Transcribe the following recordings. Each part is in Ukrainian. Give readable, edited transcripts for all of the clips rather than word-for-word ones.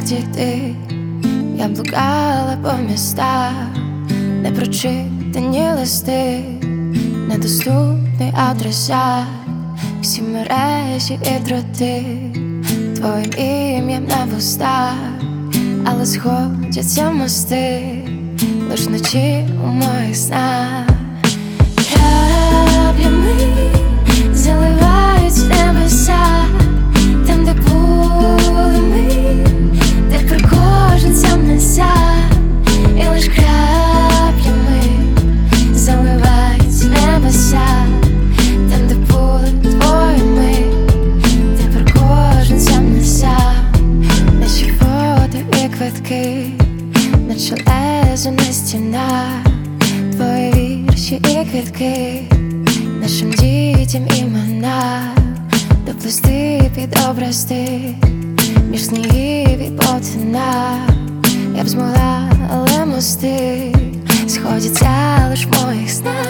дійти. Я блукала по містах, непрочитані листи, недоступний адреса, всі мережі і дроти, твоїм ім'ям на вустах, але сходяться мости лиш вночі у моїх снах. Краплями заливають небеса, там, де були ми, де про кожен сам не сам, і лиш краплями заливають небеса, там, де були твої ми, де про кожен сам не сам. Наші фото і квитки, наче лезо на стінах, твої вірші і квитки, нашим дітям імена, доплести під образти, між снігів і полотна. Я б змогла, але мости сходяться лиш в моїх снах.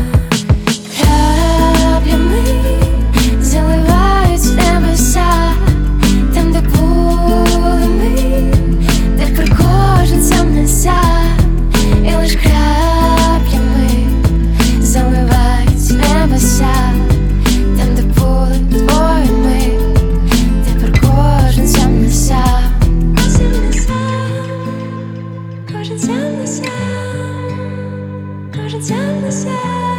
Краплями заливають небеса, там, де були ми, де про кожен сам не сам, і лиш краплями заливають небеса, там, де були твої ми, де про кожен сам не сам. Кожен сам не сам, кожен сам не сам.